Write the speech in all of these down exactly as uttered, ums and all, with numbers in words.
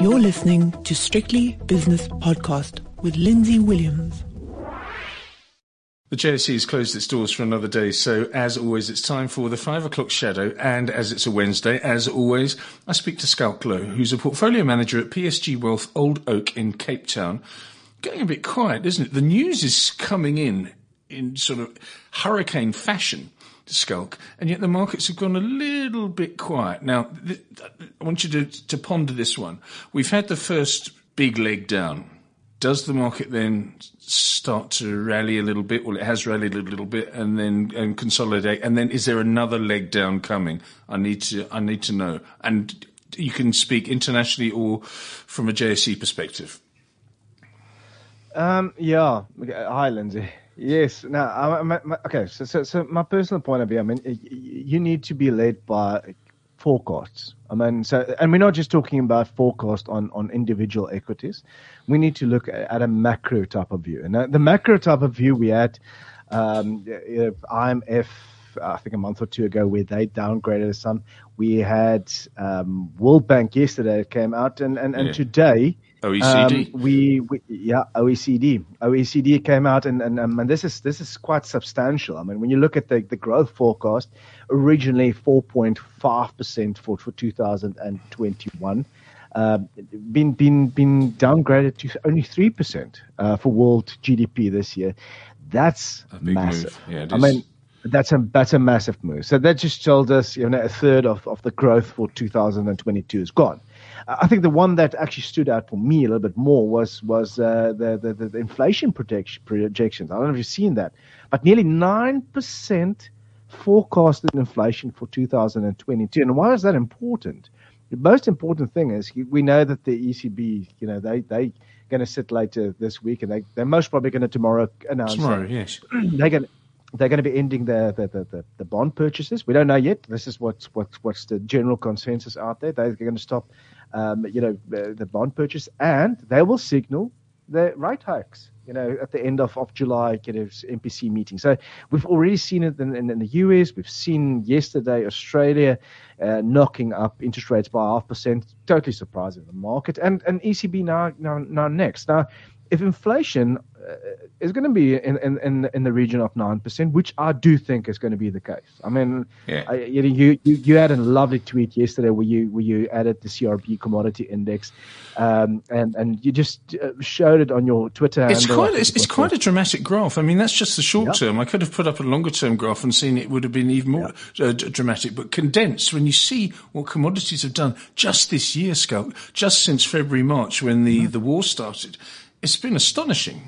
You're listening to Strictly Business Podcast with Lindsay Williams. The J S E has closed its doors for another day, so as always, it's time for the five o'clock shadow, and as it's a Wednesday, as always, I speak to Schalk Louw, who's a portfolio manager at P S G Wealth Old Oak in Cape Town. Getting a bit quiet, isn't it? The news is coming in in sort of hurricane fashion to Schalk, and yet the markets have gone a little bit quiet. Now, th- I want you to, to ponder this one. We've had the first big leg down. Does the market then start to rally a little bit? Well, it has rallied a little bit and then and consolidate. And then is there another leg down coming? I need to I need to know. And you can speak internationally or from a J S E perspective. Um, yeah. Hi, Lindsay. Yes. Now, I, my, my, okay. So, so, so my personal point of view, I mean, you need to be led by forecasts. I mean, so, and we're not just talking about forecast on, on individual equities. We need to look at, at a macro type of view. And uh, the macro type of view we had, um, I M F, I think a month or two ago, where they downgraded some. We had um, World Bank yesterday that came out, and, and, and yeah. today, O E C D. Um, we, we yeah O E C D O E C D came out and and, um, and this is this is quite substantial. I mean, when you look at the, the growth forecast, originally four point five percent for for two thousand twenty-one, uh, been been been downgraded to only three percent uh, for world G D P this year. That's a big massive. Move. Yeah, it I is. mean. That's a that's a massive move. So that just told us, you know, a third of, of the growth for two thousand twenty-two is gone. I think the one that actually stood out for me a little bit more was was uh, the, the the inflation projection, projections. I don't know if you've seen that, but nearly nine percent forecasted inflation for two thousand twenty-two. And why is that important? The most important thing is we know that the E C B, you know, they they going to sit later this week, and they they're most probably going to tomorrow announce tomorrow. That yes, they're going. They're going to be ending the, the, the, the, the bond purchases. We don't know yet. This is what's what's what's the general consensus out there. They're going to stop, um, you know, the, the bond purchase, and they will signal the rate hikes, you know, at the end of, of July, you know, M P C meeting. So we've already seen it in, in, in the U S. We've seen yesterday Australia uh, knocking up interest rates by half percent, totally surprising the market, and and E C B now now now next now. If inflation uh, is going to be in, in, in the region of nine percent, which I do think is going to be the case. I mean, yeah. I, you, you you had a lovely tweet yesterday where you where you added the C R B commodity index, um, and and you just showed it on your Twitter. It's handle. quite it's, it's quite a dramatic graph. I mean, that's just the short yep. term. I could have put up a longer term graph and seen it would have been even more yep. uh, dramatic. But condensed, when you see what commodities have done just this year, Schalk, just since February March when the, mm-hmm. the war started. It's been astonishing.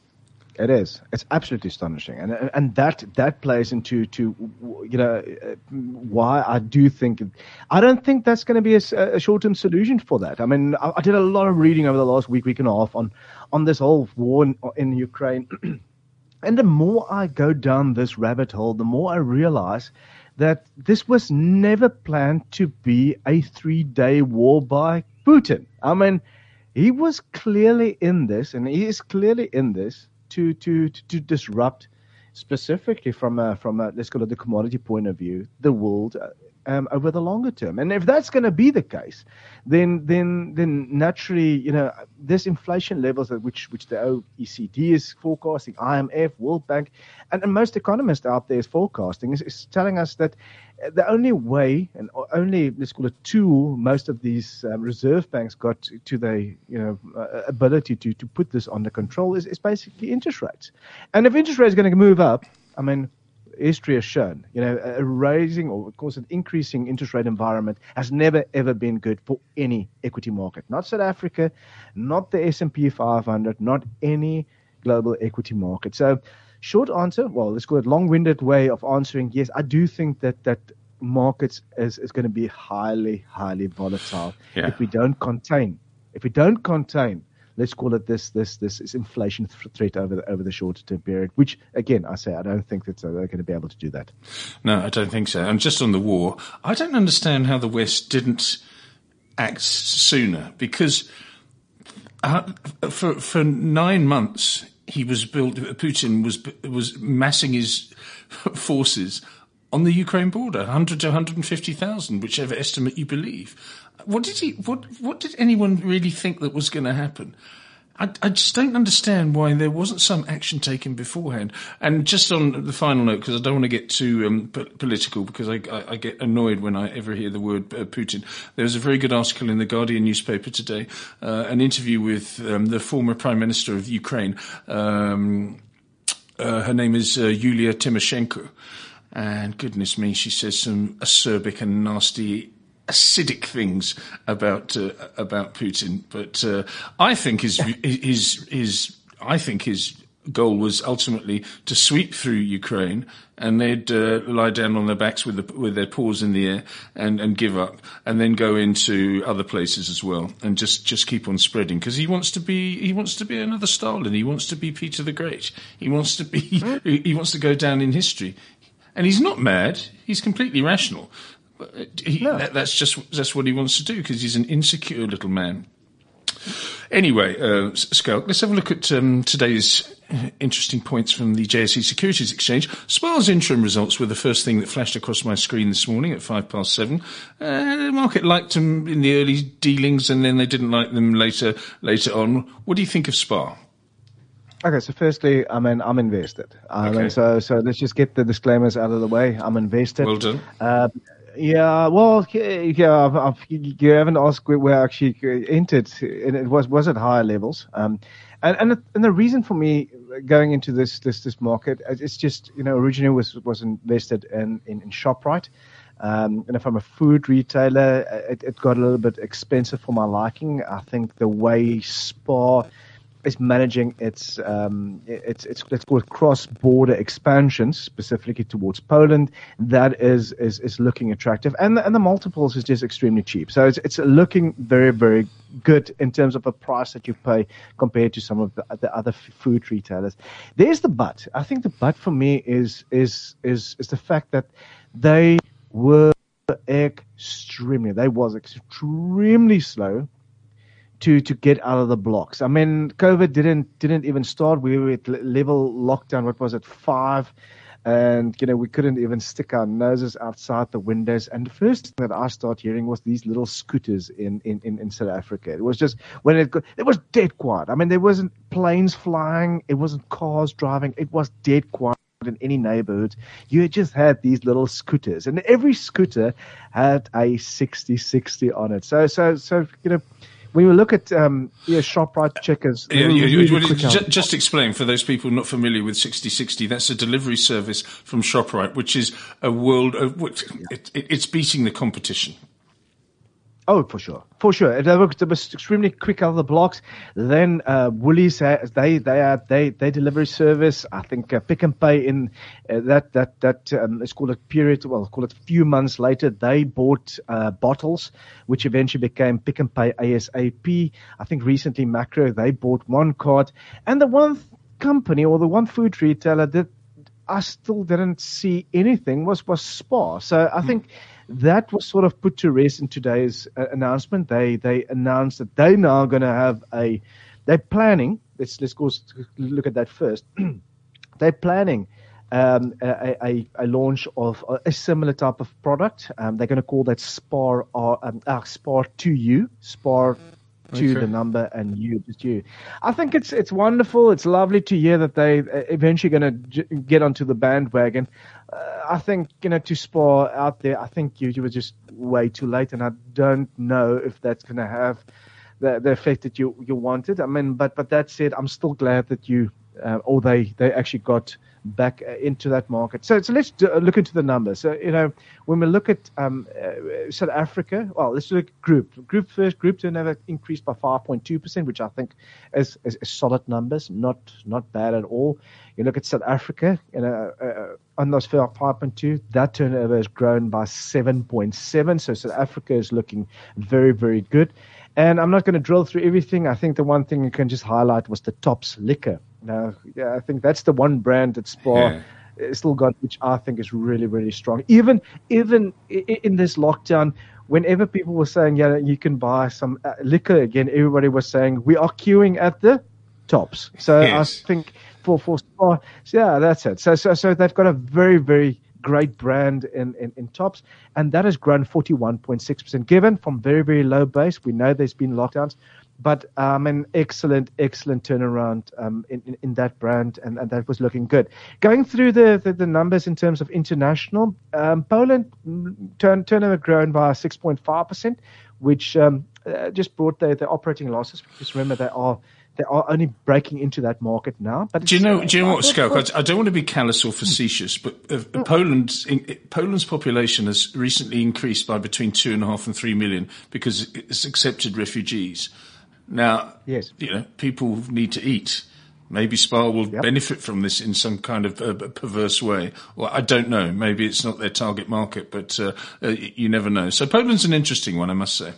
It is. It's absolutely astonishing, and and that that plays into to you know why I do think I don't think that's going to be a, a short term solution for that. I mean, I, I did a lot of reading over the last week, week and a half on on this whole war in, in Ukraine, and the more I go down this rabbit hole, the more I realize that this was never planned to be a three day war by Putin. I mean. He was clearly in this, and he is clearly in this to to to, to disrupt, specifically from a from a let's call it the commodity point of view, the world um, over the longer term. And if that's going to be the case, then then then naturally, you know, this inflation levels at which which the O E C D is forecasting, I M F, World Bank, and, and most economists out there is forecasting is, is telling us that the only way and only let's call it tool most of these um, reserve banks got to, to the you know uh, ability to to put this under control is, is basically interest rates. And if interest rates are going to move up, I mean, history has shown, you know, a raising or of course an increasing interest rate environment has never ever been good for any equity market. Not South Africa, not the S and P five hundred, not any global equity market. So. Short answer, well, let's call it long-winded way of answering. Yes, I do think that that markets is, is going to be highly, highly volatile yeah. if we don't contain. If we don't contain, let's call it this this this, this inflation th- threat over the, over the shorter term period. Which again, I say I don't think that they're going to be able to do that. No, I don't think so. And just on the war, I don't understand how the West didn't act sooner because uh, for for nine months. He was built. Putin was was massing his forces on the Ukraine border, one hundred to one hundred fifty thousand, whichever estimate you believe. What did he? What What did anyone really think that was going to happen? I, I just don't understand why there wasn't some action taken beforehand. And just on the final note, because I don't want to get too um, p- political, because I, I, I get annoyed when I ever hear the word uh, Putin. There was a very good article in the Guardian newspaper today, uh, an interview with um, the former Prime Minister of Ukraine. Um, uh, her name is uh, Yulia Tymoshenko. And goodness me, she says some acerbic and nasty, acidic things about uh, about Putin. But uh, I think his his his I think his goal was ultimately to sweep through Ukraine, and they'd uh, lie down on their backs with the, with their paws in the air and, and give up, and then go into other places as well, and just, just keep on spreading, because he wants to be he wants to be another Stalin. He wants to be Peter the Great. He wants to be he wants to go down in history, and he's not mad. He's completely rational. He, no. that, that's just that's what he wants to do, because he's an insecure little man. Anyway, uh, Schalk, let's have a look at um, today's interesting points from the J S E Securities Exchange. SPAR's interim results were the first thing that flashed across my screen this morning at five past seven. Uh, the market liked them in the early dealings, and then they didn't like them later later on. What do you think of SPAR? Okay, so firstly, I mean, I'm invested. I okay. mean, so so let's just get the disclaimers out of the way. I'm invested. Well done. Uh, Yeah, well, yeah, I've, I've, you haven't asked where I actually entered, and it was was at higher levels. Um, and and the, and the reason for me going into this this this market, it's just, you know, originally was was invested in in, in ShopRite. Um, and if I'm a food retailer, it, it got a little bit expensive for my liking. I think the way SPAR is managing its, um, its, its, let's call it cross-border expansions, specifically towards Poland, that is, is, is looking attractive. And the, and the multiples is just extremely cheap. So it's, it's looking very, very good in terms of a price that you pay compared to some of the, the other food retailers. There's the but. I think the but for me is, is, is, is the fact that they were extremely, they was extremely slow to to get out of the blocks. I mean, COVID didn't didn't even start. We were at level lockdown. What was it, five? And, you know, we couldn't even stick our noses outside the windows. And the first thing that I started hearing was these little scooters in, in, in, in South Africa. It was just, when it got, it was dead quiet. I mean, there wasn't planes flying. It wasn't cars driving. It was dead quiet in any neighborhood. You just had these little scooters. And every scooter had a sixty sixty on it. So, so, so, you know, when you look at um, yeah, ShopRite Checkers, yeah, really, you, really you, just, just explain for those people not familiar with sixty sixty. That's a delivery service from ShopRite, which is a world of, it, it, it's beating the competition. Oh, for sure, for sure. It was, it was extremely quick out of the blocks. Then uh, Woolies, had, they they had they they delivery service. I think uh, Pick n Pay in uh, that that that um, let's call it period. Well, call it a few months later, they bought uh, bottles, which eventually became Pick n Pay ASAP. I think recently Macro, they bought one card, and the one company or the one food retailer that I still didn't see anything was was SPAR. So I think that was sort of put to rest in today's uh, announcement. They they announced that they're now going to have a, they're planning, let's let's go look at that first. They're planning um, a, a, a launch of a similar type of product. Um, they're going to call that SPAR, uh, um, uh, SPAR to you, SPAR to okay. the number and you, just you. I think it's it's wonderful. It's lovely to hear that they eventually going to j- get onto the bandwagon. Uh, I think, you know, to SPAR out there, I think you, you were just way too late, and I don't know if that's going to have the, the effect that you, you wanted. I mean, but but that said, I'm still glad that you, uh, or they, they actually got back into that market. So so let's do, look into the numbers. So, you know, when we look at um, uh, South Africa, well, let's look at group. Group first, group turnover increased by five point two percent, which I think is, is, is solid numbers, not not bad at all. You look at South Africa, you know, uh, on those five point two, that turnover has grown by seven point seven. So South Africa is looking very, very good. And I'm not going to drill through everything. I think the one thing you can just highlight was the Tops liquor. Now, yeah, I think that's the one brand that SPAR yeah. still got, which I think is really, really strong. Even even in this lockdown, whenever people were saying, yeah, you can buy some uh, liquor again, everybody was saying, we are queuing at the Tops. So yes. I think for, for SPAR, so yeah, that's it. So, so, so they've got a very, very great brand in, in, in tops, and that has grown forty-one point six percent, given from very, very low base. We know there's been lockdowns, but um, an excellent, excellent turnaround um, in, in, in that brand, and, and that was looking good. Going through the, the, the numbers in terms of international, um, Poland turn, turnover grown by six point five percent, which um, uh, just brought their, their operating losses. Because remember, they are they are only breaking into that market now. But do you know? Do you know what, Schalk? I, I don't want to be callous or facetious, but uh, mm. Poland's in, Poland's population has recently increased by between two and a half and three million because it's accepted refugees. Now, yes. you know, people need to eat. Maybe Spar will yep. benefit from this in some kind of uh, perverse way. Well, I don't know. Maybe it's not their target market, but uh, uh, you never know. So Poland's an interesting one, I must say.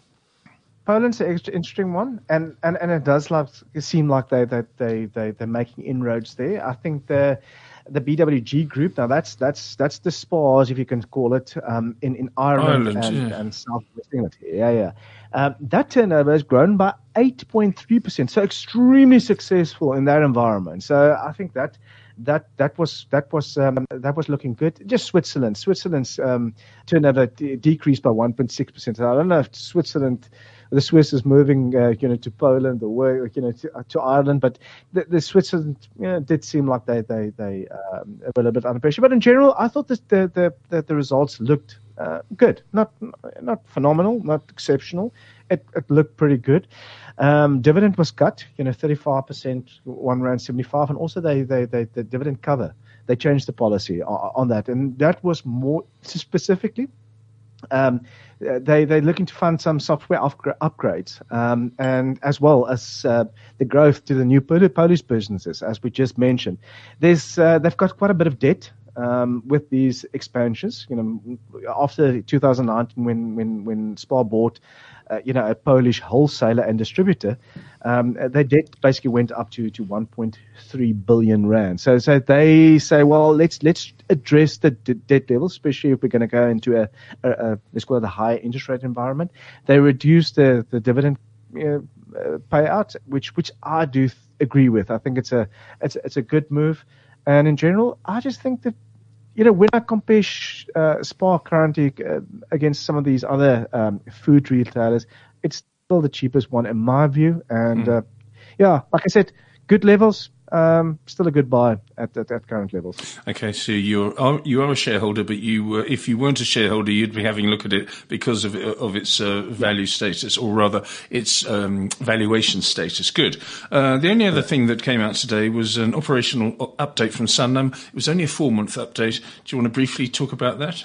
Poland's an interesting one, and, and, and it does like, it seem like they, they, they, they, they're making inroads there. I think the the B W G group, now that's that's that's the Spars, if you can call it, um, in, in Ireland, Ireland and, yeah. and South West England. Yeah, yeah. Um, that turnover has grown by eight point three percent, so extremely successful in that environment. So I think that that that was that was um, that was looking good. Just Switzerland, Switzerland's um, turnover d- decreased by one point six percent. So I don't know if Switzerland, the Swiss is moving, uh, you know, to Poland or you know to, uh, to Ireland, but the, the Switzerland you know, did seem like they they they um, were a little bit under pressure. But in general, I thought this, the the the the results looked uh, good, not not phenomenal, not exceptional. It, it looked pretty good. Um, dividend was cut, you know, thirty-five percent, one rand seventy-five, and also they they they the dividend cover. They changed the policy on, on that, and that was more specifically. Um, they they're looking to fund some software upgrades, um, and as well as uh, the growth to the new Polish businesses, as we just mentioned. There's uh, they've got quite a bit of debt um, with these expansions. You know, after two thousand nineteen, when when when Spar bought, uh, you know, a Polish wholesaler and distributor, um, their debt basically went up to to one point three billion rand. So so they say, well, let's let's address the d- debt level, especially if we're going to go into a, a, a let's call it a high interest rate environment. They reduce the the dividend uh, uh, payout, which which I do th- agree with. I think it's a it's it's a good move, and in general, I just think that you know when I compare sh- uh, Spar currently uh, against some of these other um, food retailers, it's still the cheapest one in my view. And mm. uh, yeah, like I said, good levels. Um, still a good buy at, at, at current levels. Okay, so you're you are a shareholder, but you uh, if you weren't a shareholder, you'd be having a look at it because of of its uh, value status, or rather its um, valuation status. Good. Uh, the only other thing that came out today was an operational update from Sanlam. It was only a four month update. Do you want to briefly talk about that?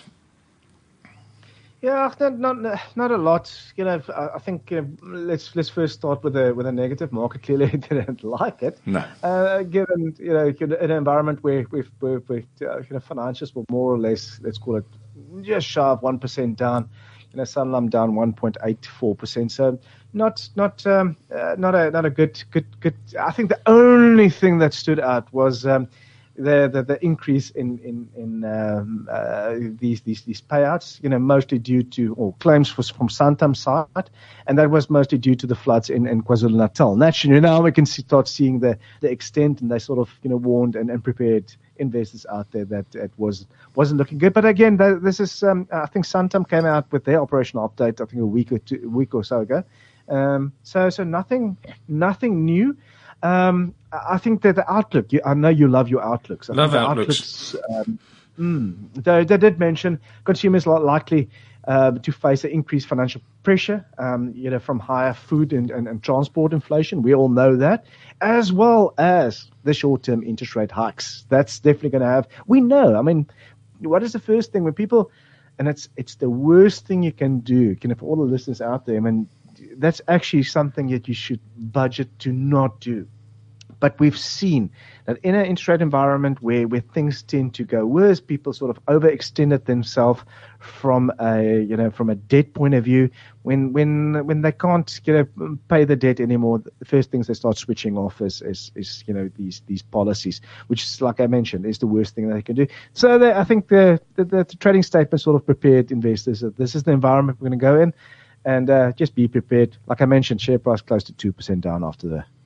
Yeah, not not not a lot. You know, I think you know, let's let's first start with a with a negative. Market clearly didn't like it. No. Uh, given you know in an environment where where, where, where uh, you know financials were more or less, let's call it just shy of one percent down. You know, Sanlam down one point eight four percent. So not not um, uh, not a not a good good good. I think the only thing that stood out was. Um, The, the the increase in in in um, uh, these these these payouts, you know, mostly due to or claims was from Santam's side, and that was mostly due to the floods in, in KwaZulu Natal. Naturally, now we can see, start seeing the, the extent, and they sort of you know warned and, and prepared investors out there that it was wasn't looking good. But again, this is um, I think Santam came out with their operational update I think a week or two, a week or so ago. Um, so so nothing nothing new. Um, I think that the outlook, you, I know you love your outlooks. I love think outlooks. outlooks um, mm, they, they did mention consumers are likely uh, to face an increased financial pressure, um, you know, from higher food and, and, and transport inflation. We all know that, as well as the short-term interest rate hikes. That's definitely going to have, we know, I mean, what is the first thing when people, and it's it's the worst thing you can do, you know, for all the listeners out there, I mean, that's actually something that you should budget to not do. But we've seen that in an interest rate environment where, where things tend to go worse, people sort of overextended themselves from a you know from a debt point of view. When when when they can't you know pay the debt anymore, the first things they start switching off is is, is you know these these policies, which is, like I mentioned, is the worst thing that they can do. So they, I think the, the the trading statement sort of prepared investors that this is the environment we're going to go in. And uh, just be prepared. Like I mentioned, share price close to two percent down after the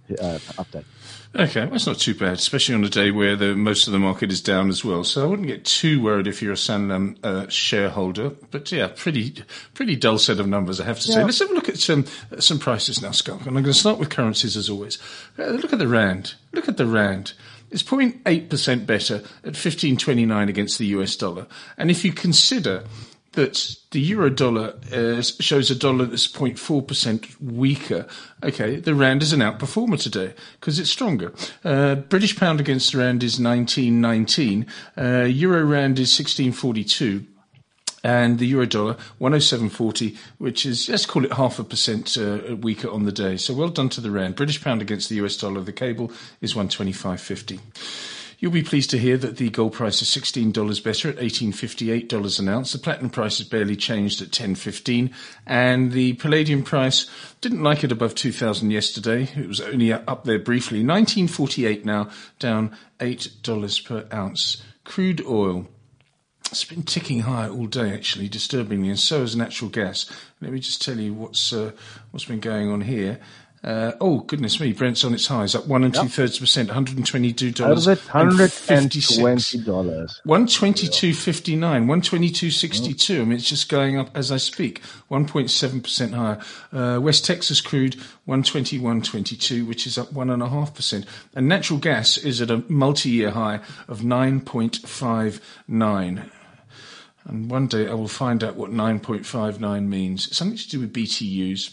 uh, update. Okay, that's not too bad, especially on a day where the, most of the market is down as well. So I wouldn't get too worried if you're a Sanlam uh, shareholder. But yeah, pretty pretty dull set of numbers, I have to say. Yeah. Let's have a look at some some prices now, Schalk. And I'm going to start with currencies as always. Uh, look at the rand. Look at the rand. It's zero point eight percent better at fifteen twenty-nine against the U S dollar. And if you consider that the euro dollar uh, shows a dollar that's zero point four percent weaker, okay, the rand is an outperformer today because it's stronger. Uh, British pound against the rand is nineteen nineteen, uh, euro rand is sixteen forty-two. And the euro dollar, one oh seven forty, which is, let's call it half a percent uh, weaker on the day. So well done to the rand. British pound against the U S dollar, the cable is one twenty-five fifty. You'll be pleased to hear that the gold price is sixteen dollars better at eighteen fifty-eight dollars an ounce. The platinum price has barely changed at ten fifteen. And the palladium price, didn't like it above two thousand yesterday. It was only up there briefly. nineteen forty-eight now, down eight dollars per ounce. Crude oil. It's been ticking high all day, actually, disturbingly, and so has natural gas. Let me just tell you what's uh, what's been going on here. Uh, oh, goodness me, Brent's on its highs, up one and yep. two-thirds percent, one hundred twenty-two dollars one hundred twenty dollars. one twenty-two fifty-nine, one twenty-two sixty-two. I mean, it's just going up as I speak, one point seven percent higher. Uh, West Texas crude, one twenty-one twenty-two, which is up one point five percent. And natural gas is at a multi-year high of nine point five nine. And one day I will find out what nine point five nine means. It's something to do with B T Us.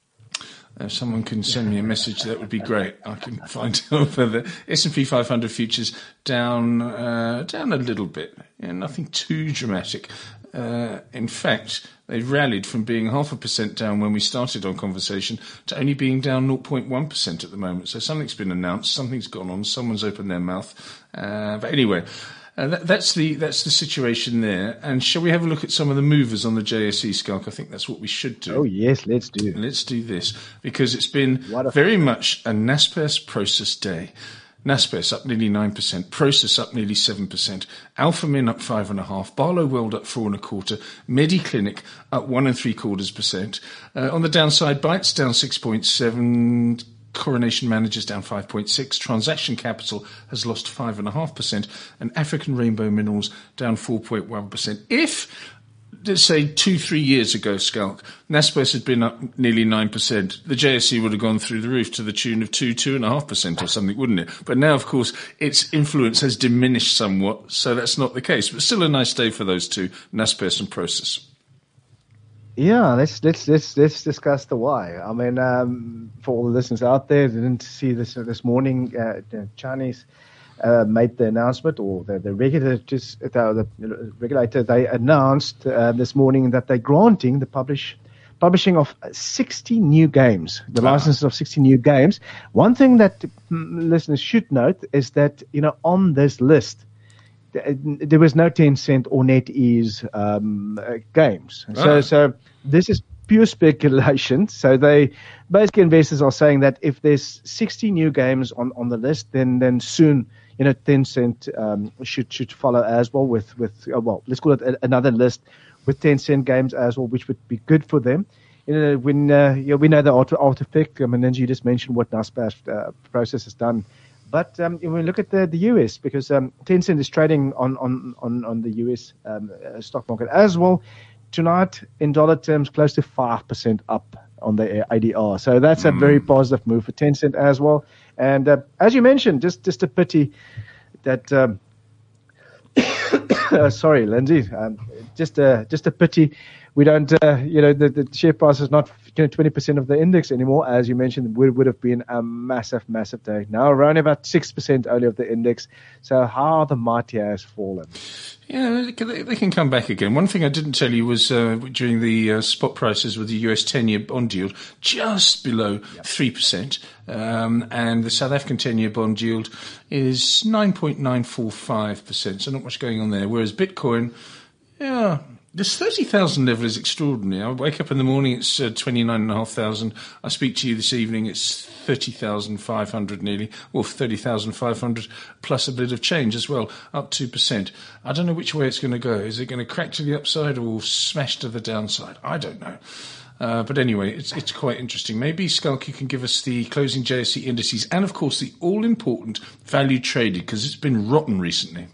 If someone can send me a message, that would be great. I can find out whether S and P five hundred futures down uh, down a little bit. Yeah, nothing too dramatic. Uh, in fact, they've rallied from being half a percent down when we started on conversation to only being down zero point one percent at the moment. So something's been announced, something's gone on, someone's opened their mouth. Uh, but anyway, Uh, that, that's the that's the situation there. And shall we have a look at some of the movers on the J S E, Schalk? I think that's what we should do. Oh, yes, let's do. Let's do this, because it's been very much a Naspers Prosus day. Naspers up nearly nine percent, Prosus up nearly seven percent, Alphamin up five point five percent, Barlow World up four and a quarter, Mediclinic up one and three quarters percent. Uh, on the downside, Bytes down six point seven. Coronation Managers down five point six, Transaction Capital has lost five point five percent, and African Rainbow Minerals down four point one percent. If, let's say, two, three years ago, Schalk, Naspers had been up nearly nine percent, the J S E would have gone through the roof to the tune of two, two point five percent or something, wouldn't it? But now, of course, its influence has diminished somewhat, so that's not the case. But still a nice day for those two, Naspers and Prosus. Yeah, let's let's let's let's discuss the why. I mean, um, for all the listeners out there, they didn't see this this morning. Uh, the Chinese uh, made the announcement, or the the regulator just the, the regulator they announced uh, this morning that they're granting the publish publishing of sixty new games, the wow. licenses of sixty new games. One thing that mm, listeners should note is that you know on this list, there was no Tencent or NetEase um, uh, games. So, oh. so this is pure speculation. So they, basically investors are saying that if there's sixty new games on, on the list, then, then soon, you know, Tencent um, should, should follow as well with, with uh, well, let's call it a, another list with Tencent games as well, which would be good for them. You know, when, uh, you know, we know the After, Afterpick, I mean, Lindsay, you just mentioned what Naspers uh, Prosus has done. But um, when we look at the, the U S, because um, Tencent is trading on, on, on, on the U S um, uh, stock market as well, tonight in dollar terms, close to five percent up on the A D R. So that's mm. a very positive move for Tencent as well. And uh, as you mentioned, just, just a pity that, um, uh, sorry, Lindsay, um, just, a, just a pity we don't, uh, you know, the, the share price is not you know, twenty percent of the index anymore. As you mentioned, would would have been a massive, massive day. Now around about six percent only of the index. So how the mighty has fallen. Yeah, they, they can come back again. One thing I didn't tell you was uh, during the uh, spot prices with the U S ten-year bond yield just below yep. three percent, um, and the South African ten-year bond yield is nine point nine four five percent, so not much going on there. Whereas Bitcoin, yeah, this thirty thousand level is extraordinary. I wake up in the morning, it's uh, twenty-nine thousand five hundred. I speak to you this evening, it's thirty thousand five hundred nearly, or thirty thousand five hundred plus a bit of change as well, up two percent. I don't know which way it's going to go. Is it going to crack to the upside or smash to the downside? I don't know. Uh, but anyway, it's it's quite interesting. Maybe, Schalk, you can give us the closing J S E indices and, of course, the all-important value traded, because it's been rotten recently.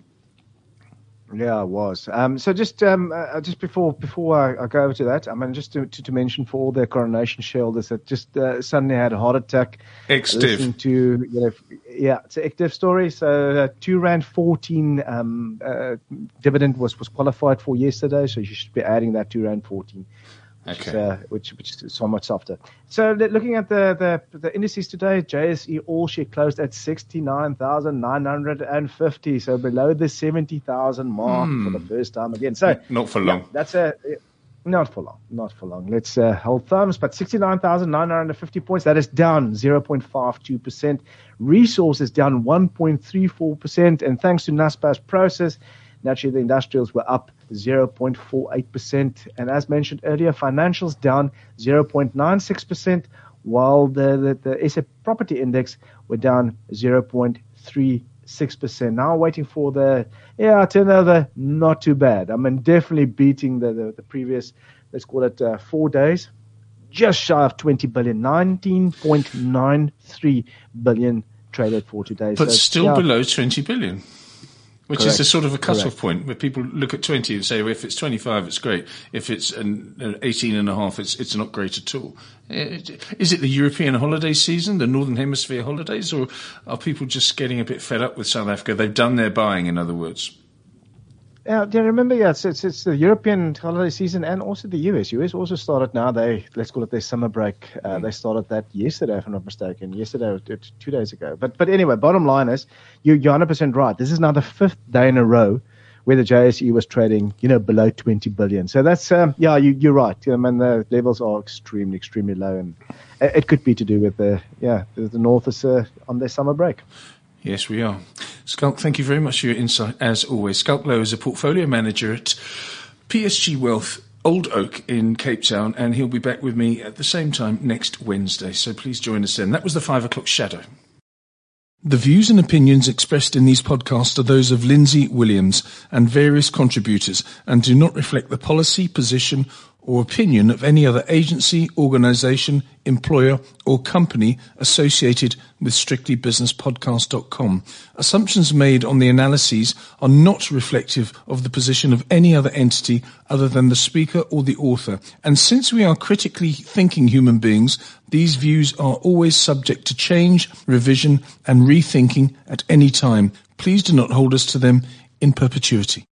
Yeah, it was. Um, so just um, uh, just before before I, I go over to that, I mean, just to, to, to mention for all the Coronation shareholders that just uh, suddenly had a heart attack. Ex-div. To, you know, yeah, it's an ex-div story. So uh, two rand fourteen um, uh, dividend was, was qualified for yesterday, so you should be adding that two rand fourteen. Which, Okay. is, uh, which which is so much softer. So looking at the, the, the indices today, J S E all share closed at sixty-nine thousand nine hundred fifty, so below the seventy thousand mark Hmm. for the first time again. So Not for yeah, long. that's a not for long, not for long. Let's uh, hold thumbs. But sixty-nine thousand nine hundred fifty points, that is down zero point five two percent. Resources down one point three four percent, and thanks to Naspers process, naturally the industrials were up zero point four eight percent. And as mentioned earlier, financials down zero point nine six percent, while the, the, the S A property index were down zero point three six percent. Now waiting for the, yeah, turnover, not too bad. I mean, definitely beating the, the, the previous, let's call it uh, four days. Just shy of twenty billion, nineteen point nine three billion traded for today. But so, still yeah, below twenty billion. Which Correct. is a sort of a cut-off Correct. point where people look at twenty and say, well, if it's twenty-five, it's great. If it's an, an eighteen and a half, it's, it's not great at all. Is it the European holiday season, the Northern Hemisphere holidays, or are people just getting a bit fed up with South Africa? They've done their buying, in other words. Yeah, do you remember? Yeah, it's, it's it's the European holiday season and also the U S. U S also started now. They let's call it their summer break. Uh, Mm. They started that yesterday, if I'm not mistaken. Yesterday or t- two days ago. But but anyway, bottom line is you, you're one hundred percent right. This is now the fifth day in a row where the J S E was trading, you know, below twenty billion. So that's um, yeah, you, you're right. I mean, the levels are extremely extremely low, and it, it could be to do with the yeah the, the North is uh, on their summer break. Yes, we are. Schalk, thank you very much for your insight, as always. Schalk Louw is a portfolio manager at P S G Wealth, Old Oak in Cape Town, and he'll be back with me at the same time next Wednesday. So please join us then. That was the five o'clock shadow. The views and opinions expressed in these podcasts are those of Lindsay Williams and various contributors and do not reflect the policy, position or opinion of any other agency, organisation, employer or company associated with strictly business podcast dot com. Assumptions made on the analyses are not reflective of the position of any other entity other than the speaker or the author. And since we are critically thinking human beings, these views are always subject to change, revision and rethinking at any time. Please do not hold us to them in perpetuity.